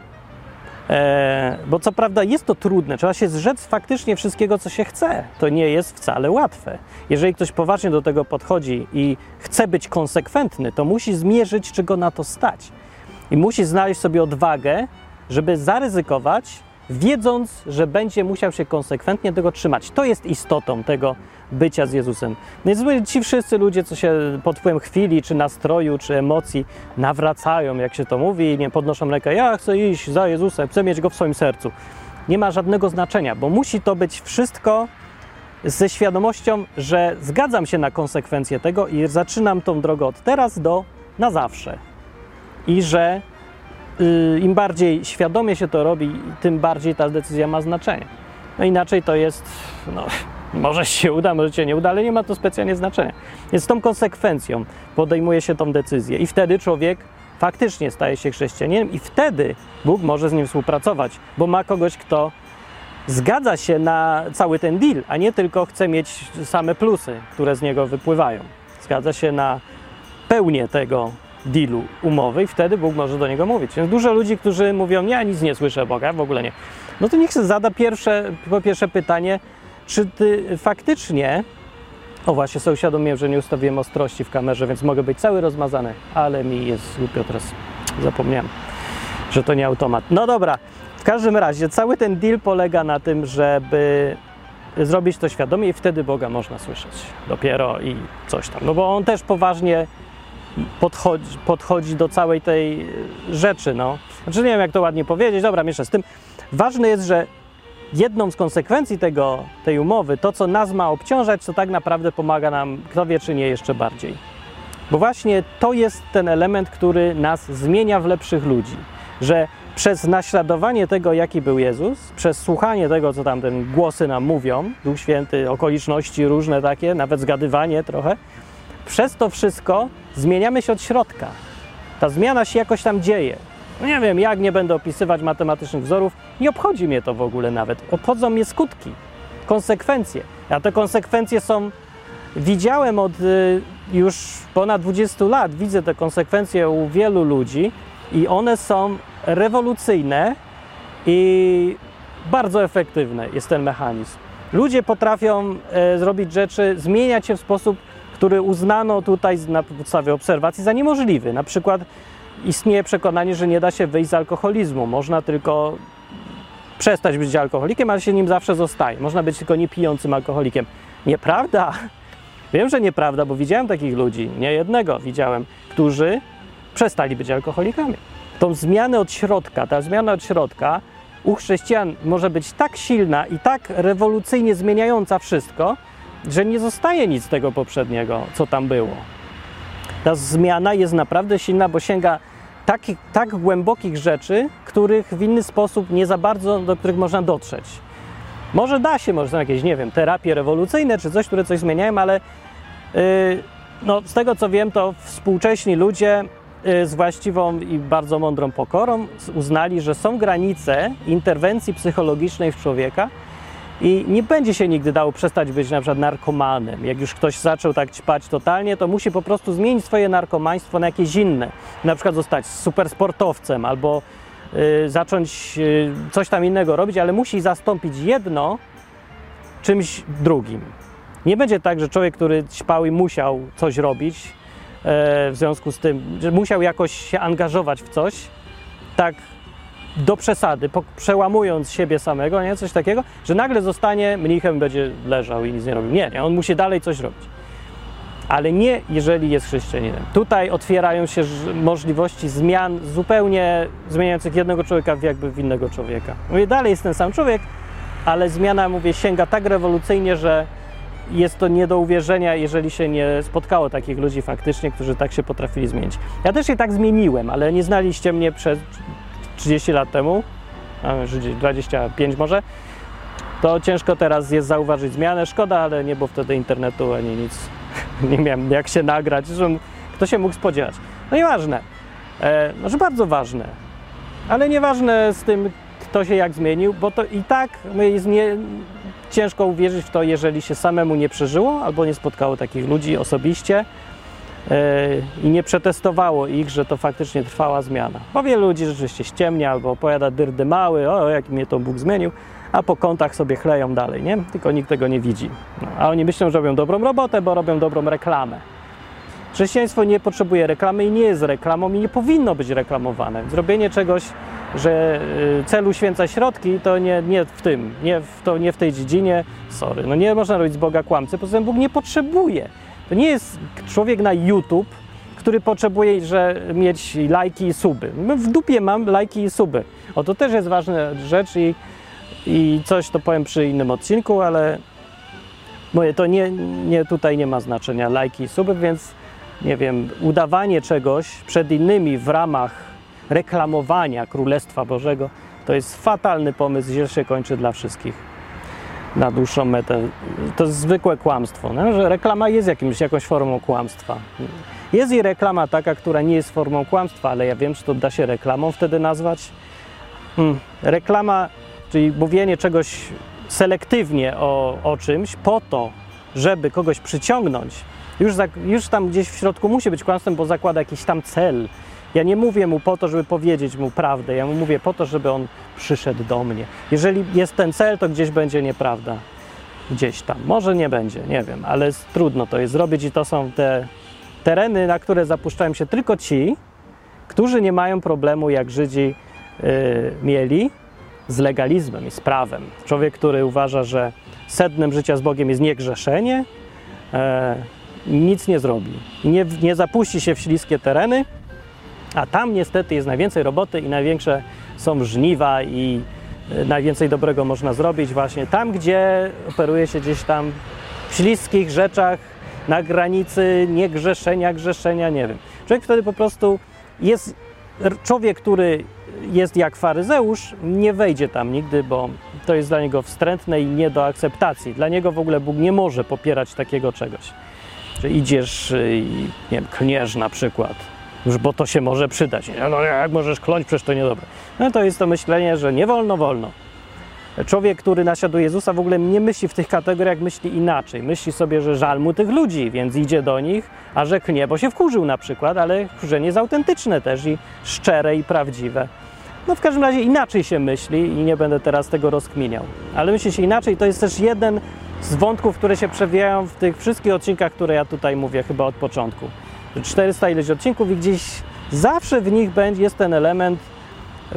E, bo co prawda jest to trudne, trzeba się zrzec faktycznie wszystkiego, co się chce. To nie jest wcale łatwe. Jeżeli ktoś poważnie do tego podchodzi i chce być konsekwentny, to musi zmierzyć, czy go na to stać. I musi znaleźć sobie odwagę, żeby zaryzykować, wiedząc, że będzie musiał się konsekwentnie tego trzymać. To jest istotą tego bycia z Jezusem. Więc ci wszyscy ludzie, co się pod wpływem chwili, czy nastroju, czy emocji nawracają, jak się to mówi, nie podnoszą rękę, ja chcę iść za Jezusem, chcę mieć Go w swoim sercu. Nie ma żadnego znaczenia, bo musi to być wszystko ze świadomością, że zgadzam się na konsekwencje tego i zaczynam tą drogę od teraz do na zawsze. I że y, im bardziej świadomie się to robi, tym bardziej ta decyzja ma znaczenie. No inaczej to jest, no, może się uda, może się nie uda, ale nie ma to specjalnie znaczenia. Więc z tą konsekwencją podejmuje się tą decyzję i wtedy człowiek faktycznie staje się chrześcijaninem i wtedy Bóg może z nim współpracować, bo ma kogoś, kto zgadza się na cały ten deal, a nie tylko chce mieć same plusy, które z niego wypływają. Zgadza się na pełnię tego dealu, umowy i wtedy Bóg może do niego mówić. Więc dużo ludzi, którzy mówią, ja nic nie słyszę Boga, w ogóle nie. No to niech się zada pierwsze, po pierwsze pytanie, czy ty faktycznie, o właśnie sobie uświadomiłem, że nie ustawiłem ostrości w kamerze, więc mogę być cały rozmazany, ale mi jest głupio teraz, zapomniałem, że to nie automat. No dobra, w każdym razie cały ten deal polega na tym, żeby zrobić to świadomie i wtedy Boga można słyszeć dopiero i coś tam, no bo On też poważnie podchodzi, podchodzi do całej tej rzeczy, no. Znaczy nie wiem, jak to ładnie powiedzieć, dobra, mieszczę z tym. Ważne jest, że jedną z konsekwencji tego, tej umowy, to co nas ma obciążać, to tak naprawdę pomaga nam, kto wie czy nie, jeszcze bardziej. Bo właśnie to jest ten element, który nas zmienia w lepszych ludzi, że przez naśladowanie tego, jaki był Jezus, przez słuchanie tego, co tam ten głosy nam mówią, Duch Święty, okoliczności różne takie, nawet zgadywanie trochę, przez to wszystko zmieniamy się od środka. Ta zmiana się jakoś tam dzieje. No nie wiem, jak nie będę opisywać matematycznych wzorów, nie obchodzi mnie to w ogóle nawet. Obchodzą mnie skutki, konsekwencje. A te konsekwencje są, widziałem od y, już ponad dwudziestu lat, widzę te konsekwencje u wielu ludzi i one są rewolucyjne i bardzo efektywne jest ten mechanizm. Ludzie potrafią e, zrobić rzeczy, zmieniać się w sposób, który uznano tutaj na podstawie obserwacji za niemożliwy. Na przykład istnieje przekonanie, że nie da się wyjść z alkoholizmu. Można tylko przestać być alkoholikiem, ale się nim zawsze zostaje. Można być tylko niepijącym alkoholikiem. Nieprawda. Wiem, że nieprawda, bo widziałem takich ludzi, nie jednego widziałem, którzy przestali być alkoholikami. Tą zmianę od środka, ta zmiana od środka u chrześcijan może być tak silna i tak rewolucyjnie zmieniająca wszystko, że nie zostaje nic z tego poprzedniego, co tam było. Ta zmiana jest naprawdę silna, bo sięga takich, tak głębokich rzeczy, których w inny sposób nie za bardzo, do których można dotrzeć. Może da się, może są jakieś, nie wiem, terapie rewolucyjne czy coś, które coś zmieniają, ale yy, no, z tego co wiem, to współcześni ludzie yy, z właściwą i bardzo mądrą pokorą uznali, że są granice interwencji psychologicznej w człowieka i nie będzie się nigdy dało przestać być na przykład narkomanem. Jak już ktoś zaczął tak ćpać totalnie, to musi po prostu zmienić swoje narkomaństwo na jakieś inne. Na przykład zostać supersportowcem albo y, zacząć y, coś tam innego robić, ale musi zastąpić jedno czymś drugim. Nie będzie tak, że człowiek, który ćpał i musiał coś robić, y, w związku z tym, że musiał jakoś się angażować w coś, tak do przesady, po, przełamując siebie samego, nie? Coś takiego, że nagle zostanie mnichem, będzie leżał i nic nie robił. Nie, nie, on musi dalej coś robić. Ale nie, jeżeli jest chrześcijaninem. Tutaj otwierają się możliwości zmian zupełnie zmieniających jednego człowieka w jakby w innego człowieka. Mówię, dalej jest ten sam człowiek, ale zmiana, mówię, sięga tak rewolucyjnie, że jest to nie do uwierzenia, jeżeli się nie spotkało takich ludzi faktycznie, którzy tak się potrafili zmienić. Ja też się tak zmieniłem, ale nie znaliście mnie przez trzydzieści lat temu, dwadzieścia pięć może, to ciężko teraz jest zauważyć zmianę. Szkoda, ale nie było wtedy internetu ani nic. Nie miałem jak się nagrać, że kto się mógł spodziewać. No nieważne. E, znaczy bardzo ważne. Ale nieważne z tym, kto się jak zmienił, bo to i tak jest nie, ciężko uwierzyć w to, jeżeli się samemu nie przeżyło albo nie spotkało takich ludzi osobiście i nie przetestowało ich, że to faktycznie trwała zmiana. Bo wielu ludzi rzeczywiście ściemnia albo opowiada dyrdy mały, o jak mnie to Bóg zmienił, a po kątach sobie chleją dalej, nie? Tylko nikt tego nie widzi. No, a oni myślą, że robią dobrą robotę, bo robią dobrą reklamę. Chrześcijaństwo nie potrzebuje reklamy i nie jest reklamą i nie powinno być reklamowane. Zrobienie czegoś, że cel uświęca środki, to nie, nie w tym, nie w, to nie w tej dziedzinie, sorry, no nie można robić z Boga kłamcy, poza tym Bóg nie potrzebuje. To nie jest człowiek na YouTube, który potrzebuje że mieć lajki i suby. My w dupie mam lajki i suby. O, to też jest ważna rzecz i, i coś to powiem przy innym odcinku, ale mówię, to nie, nie, tutaj nie ma znaczenia lajki i suby, więc nie wiem, udawanie czegoś przed innymi w ramach reklamowania Królestwa Bożego to jest fatalny pomysł, źle się kończy dla wszystkich. Na dłuższą metę. To jest zwykłe kłamstwo, no? Że reklama jest jakimś, jakąś formą kłamstwa. Jest i reklama taka, która nie jest formą kłamstwa, ale ja wiem, czy to da się reklamą wtedy nazwać. Hmm. Reklama, czyli mówienie czegoś selektywnie o, o czymś po to, żeby kogoś przyciągnąć, już, za, już tam gdzieś w środku musi być kłamstwem, bo zakłada jakiś tam cel. Ja nie mówię mu po to, żeby powiedzieć mu prawdę, ja mu mówię po to, żeby on przyszedł do mnie. Jeżeli jest ten cel, to gdzieś będzie nieprawda. Gdzieś tam. Może nie będzie, nie wiem, ale trudno to jest zrobić i to są te tereny, na które zapuszczają się tylko ci, którzy nie mają problemu, jak Żydzi yy, mieli, z legalizmem i z prawem. Człowiek, który uważa, że sednem życia z Bogiem jest niegrzeszenie, yy, nic nie zrobi. Nie, nie zapuści się w śliskie tereny, a tam niestety jest najwięcej roboty i największe są żniwa i najwięcej dobrego można zrobić właśnie tam, gdzie operuje się gdzieś tam w śliskich rzeczach, na granicy niegrzeszenia, grzeszenia, nie wiem. Człowiek wtedy po prostu jest, człowiek, który jest jak faryzeusz, nie wejdzie tam nigdy, bo to jest dla niego wstrętne i nie do akceptacji. Dla niego w ogóle Bóg nie może popierać takiego czegoś. Że idziesz i, nie wiem, klniesz na przykład, już bo to się może przydać. No jak możesz kląć, przecież to niedobre. No to jest to myślenie, że nie wolno, wolno. Człowiek, który naśladuje Jezusa, w ogóle nie myśli w tych kategoriach, myśli inaczej. Myśli sobie, że żal mu tych ludzi, więc idzie do nich, a że klnie, bo się wkurzył na przykład, ale wkurzenie jest autentyczne też i szczere i prawdziwe. No w każdym razie inaczej się myśli i nie będę teraz tego rozkminiał. Ale myśli się inaczej, to jest też jeden z wątków, które się przewijają w tych wszystkich odcinkach, które ja tutaj mówię chyba od początku. czterysta ileś odcinków i gdzieś zawsze w nich będzie, jest ten element yy,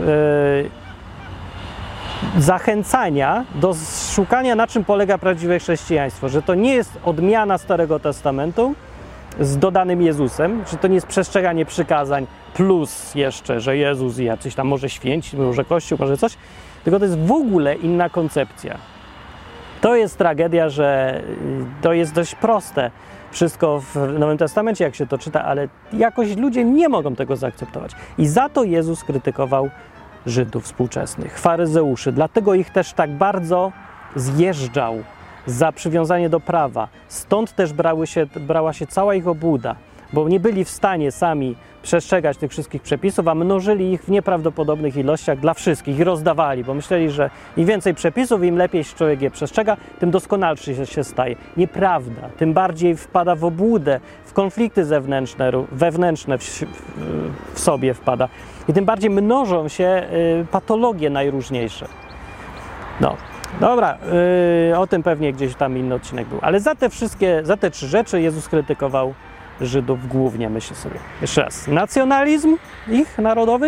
zachęcania do szukania, na czym polega prawdziwe chrześcijaństwo, że to nie jest odmiana Starego Testamentu z dodanym Jezusem, że to nie jest przestrzeganie przykazań plus jeszcze, że Jezus i jacyś tam może święci, może Kościół, może coś, tylko to jest w ogóle inna koncepcja. To jest tragedia, że to jest dość proste wszystko w Nowym Testamencie, jak się to czyta, ale jakoś ludzie nie mogą tego zaakceptować. I za to Jezus krytykował Żydów współczesnych, faryzeuszy, dlatego ich też tak bardzo zjeżdżał za przywiązanie do prawa. Stąd też brały się, brała się cała ich obłuda, bo nie byli w stanie sami przestrzegać tych wszystkich przepisów, a mnożyli ich w nieprawdopodobnych ilościach dla wszystkich i rozdawali, bo myśleli, że im więcej przepisów, im lepiej człowiek je przestrzega, tym doskonalszy się staje. Nieprawda. Tym bardziej wpada w obłudę, w konflikty zewnętrzne, wewnętrzne w, w, w sobie wpada. I tym bardziej mnożą się y, patologie najróżniejsze. No. Dobra, yy, o tym pewnie gdzieś tam inny odcinek był. Ale za te wszystkie, za te trzy rzeczy Jezus krytykował Żydów głównie, myślę sobie. Jeszcze raz. Nacjonalizm ich narodowy,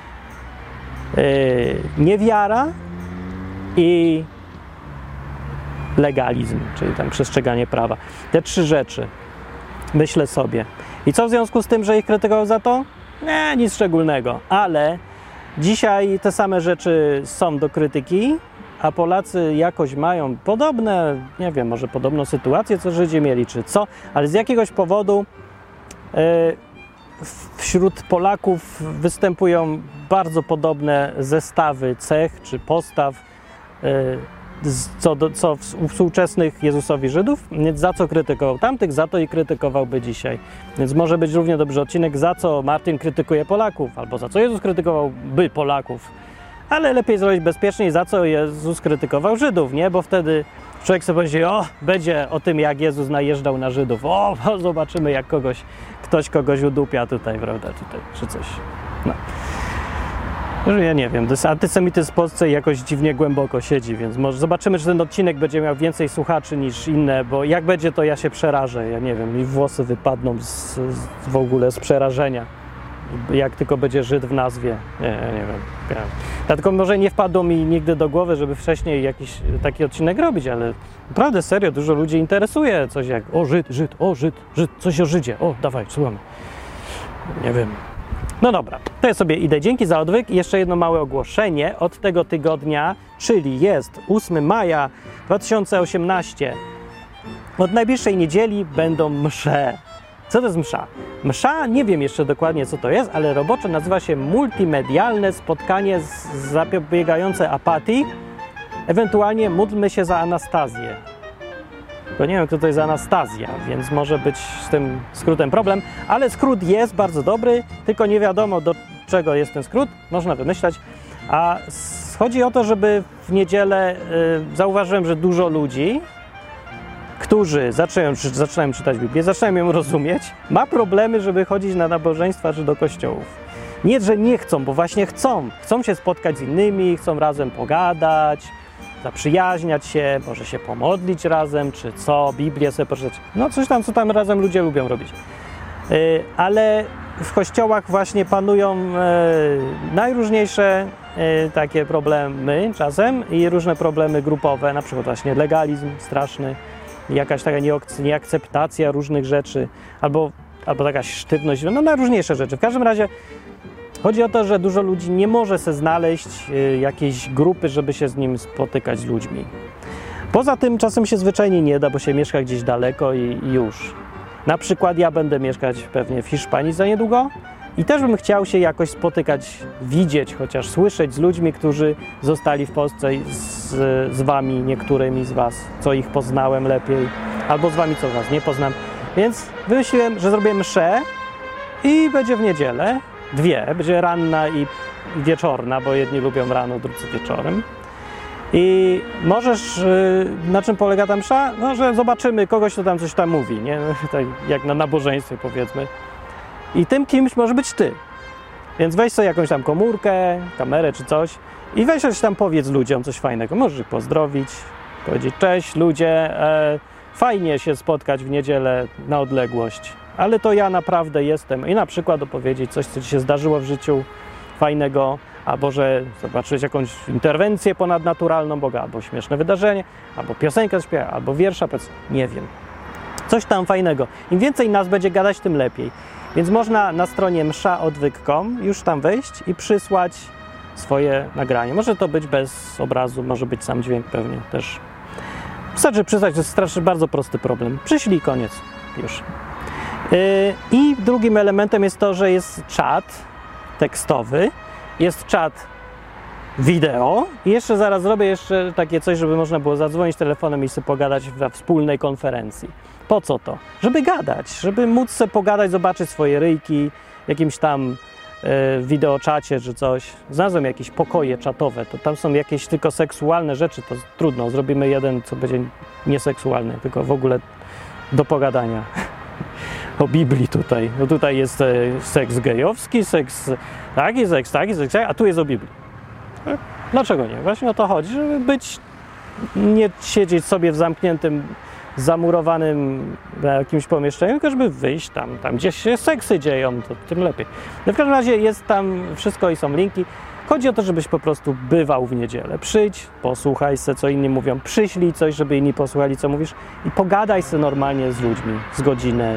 yy, niewiara i legalizm, czyli tam przestrzeganie prawa. Te trzy rzeczy, myślę sobie. I co w związku z tym, że ich krytykował za to? Nie, nic szczególnego. Ale dzisiaj te same rzeczy są do krytyki, a Polacy jakoś mają podobne, nie wiem, może podobną sytuację, co Żydzi mieli, czy co, ale z jakiegoś powodu yy, wśród Polaków występują bardzo podobne zestawy cech czy postaw, yy, co, do, co u współczesnych Jezusowi Żydów, więc za co krytykował tamtych, za to i krytykowałby dzisiaj. Więc może być równie dobry odcinek, za co Martin krytykuje Polaków, albo za co Jezus krytykowałby Polaków. Ale lepiej zrobić bezpiecznie, za co Jezus krytykował Żydów, nie? Bo wtedy człowiek sobie pomyśli, o, będzie o tym, jak Jezus najeżdżał na Żydów. O, zobaczymy, jak kogoś, ktoś kogoś udupia tutaj, prawda, tutaj, czy coś. No. Ja nie wiem, antysemityzm w Polsce jakoś dziwnie głęboko siedzi, więc może zobaczymy, czy ten odcinek będzie miał więcej słuchaczy niż inne, bo jak będzie, to ja się przerażę, ja nie wiem, mi włosy wypadną z, z, w ogóle z przerażenia. Jak tylko będzie Żyd w nazwie, nie, nie wiem. Ja. Dlatego może nie wpadło mi nigdy do głowy, żeby wcześniej jakiś taki odcinek robić, ale naprawdę serio, dużo ludzi interesuje coś jak o Żyd, Żyd, o Żyd, Żyd, coś o Żydzie, o dawaj, słuchamy. Nie wiem. No dobra, to ja sobie idę. Dzięki za odwyk i jeszcze jedno małe ogłoszenie od tego tygodnia, czyli jest ósmego maja dwa tysiące osiemnastego. Od najbliższej niedzieli będą msze. Co to jest msza? Msza, nie wiem jeszcze dokładnie co to jest, ale roboczo nazywa się multimedialne spotkanie z, zapobiegające apatii, ewentualnie módlmy się za Anastazję. Bo nie wiem, kto to jest Anastazja, więc może być z tym skrótem problem, ale skrót jest bardzo dobry, tylko nie wiadomo do czego jest ten skrót, można wymyślać. A chodzi o to, żeby w niedzielę, yy, zauważyłem, że dużo ludzi, którzy zaczynają, zaczynają czytać Biblię, zaczynają ją rozumieć, ma problemy, żeby chodzić na nabożeństwa czy do kościołów. Nie, że nie chcą, bo właśnie chcą. Chcą się spotkać z innymi, chcą razem pogadać, zaprzyjaźniać się, może się pomodlić razem, czy co, Biblię sobie poczytać. No coś tam, co tam razem ludzie lubią robić. Yy, ale w kościołach właśnie panują yy, najróżniejsze yy, takie problemy czasem i różne problemy grupowe, na przykład właśnie legalizm straszny, jakaś taka nieakceptacja różnych rzeczy, albo, albo jakaś sztywność, no najróżniejsze rzeczy. W każdym razie Chodzi o to, że dużo ludzi nie może se znaleźć y, jakiejś grupy, żeby się z nim spotykać z ludźmi. Poza tym czasem się zwyczajnie nie da, bo się mieszka gdzieś daleko i, i już. Na przykład ja będę mieszkać pewnie w Hiszpanii za niedługo i też bym chciał się jakoś spotykać, widzieć, chociaż słyszeć z ludźmi, którzy zostali w Polsce, z, z wami, niektórymi z was, co ich poznałem lepiej, albo z wami, co was nie poznam. Więc wymyśliłem, że zrobię mszę i będzie w niedzielę, dwie, będzie ranna i wieczorna, bo jedni lubią rano, drudzy wieczorem. I możesz, na czym polega ta msza? No, że zobaczymy kogoś, kto tam coś tam mówi, nie? Tak jak na nabożeństwie, powiedzmy. I tym kimś może być ty. Więc weź sobie jakąś tam komórkę, kamerę czy coś i weź coś tam, powiedz ludziom coś fajnego. Możesz ich pozdrowić, powiedzieć: cześć ludzie, e, fajnie się spotkać w niedzielę na odległość, ale to ja naprawdę jestem. I na przykład opowiedzieć coś, co ci się zdarzyło w życiu fajnego, albo że zobaczyć jakąś interwencję ponadnaturalną Boga, albo śmieszne wydarzenie, albo piosenkę śpiewa, albo wiersza, powiedz, nie wiem. Coś tam fajnego. Im więcej nas będzie gadać, tym lepiej. Więc można na stronie msza odwyk kropka com już tam wejść i przysłać swoje nagranie. Może to być bez obrazu, może być sam dźwięk pewnie też. Wystarczy przysłać, to jest strasznie bardzo prosty problem. Przyślij, koniec. Już. Yy, I drugim elementem jest to, że jest czat tekstowy, jest czat wideo i jeszcze zaraz zrobię jeszcze takie coś, żeby można było zadzwonić telefonem i sobie pogadać we wspólnej konferencji. Po co to? Żeby gadać, żeby móc sobie pogadać, zobaczyć swoje ryjki w jakimś tam y, wideoczacie czy coś. Znalazłem jakieś pokoje czatowe, to tam są jakieś tylko seksualne rzeczy, to trudno, zrobimy jeden, co będzie nieseksualny, tylko w ogóle do pogadania. O Biblii tutaj. No tutaj jest e, seks gejowski, seks taki, seks taki, seks taki, a tu jest o Biblii. Dlaczego nie? Właśnie o to chodzi, żeby być, nie siedzieć sobie w zamkniętym, zamurowanym jakimś pomieszczeniu, tylko żeby wyjść tam, tam gdzie się seksy dzieją, to tym lepiej. No w każdym razie jest tam wszystko i są linki. Chodzi o to, żebyś po prostu bywał w niedzielę. Przyjdź, posłuchaj se, co inni mówią, przyślij coś, żeby inni posłuchali, co mówisz i pogadaj se normalnie z ludźmi z godziny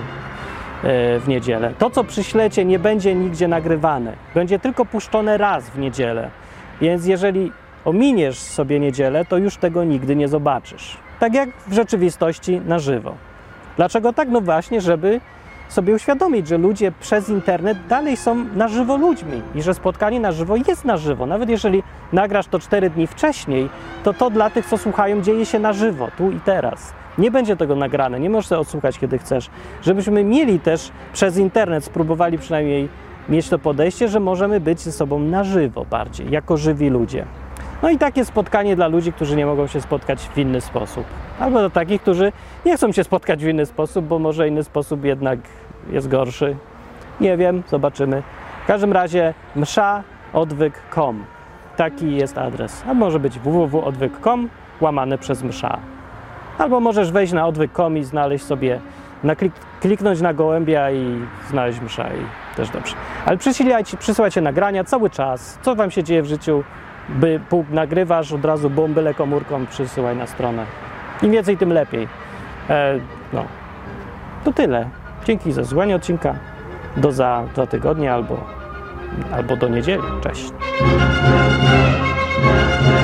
w niedzielę. To, co przyślecie, nie będzie nigdzie nagrywane. Będzie tylko puszczone raz w niedzielę. Więc jeżeli ominiesz sobie niedzielę, to już tego nigdy nie zobaczysz. Tak jak w rzeczywistości na żywo. Dlaczego tak? No właśnie, żeby sobie uświadomić, że ludzie przez internet dalej są na żywo ludźmi i że spotkanie na żywo jest na żywo. Nawet jeżeli nagrasz to cztery dni wcześniej, to to dla tych, co słuchają, dzieje się na żywo, tu i teraz. Nie będzie tego nagrane, nie możesz sobie odsłuchać, kiedy chcesz. Żebyśmy mieli też przez internet, spróbowali przynajmniej mieć to podejście, że możemy być ze sobą na żywo bardziej, jako żywi ludzie. No i takie spotkanie dla ludzi, którzy nie mogą się spotkać w inny sposób. Albo dla takich, którzy nie chcą się spotkać w inny sposób, bo może inny sposób jednak jest gorszy. Nie wiem, zobaczymy. W każdym razie msza odwyk kropka com. Taki jest adres. A może być w w w kropka odwyk kropka com łamane przez msza. Albo możesz wejść na odwyk kropka com i znaleźć sobie, na klik, kliknąć na gołębia i znaleźć msza i też dobrze. Ale przysyłajcie, przysyłajcie nagrania cały czas, co wam się dzieje w życiu, by nagrywasz od razu byle komórką, przysyłaj na stronę. Im więcej, tym lepiej. E, no, to tyle. Dzięki za słuchanie odcinka. Do za dwa tygodnie albo, albo do niedzieli. Cześć.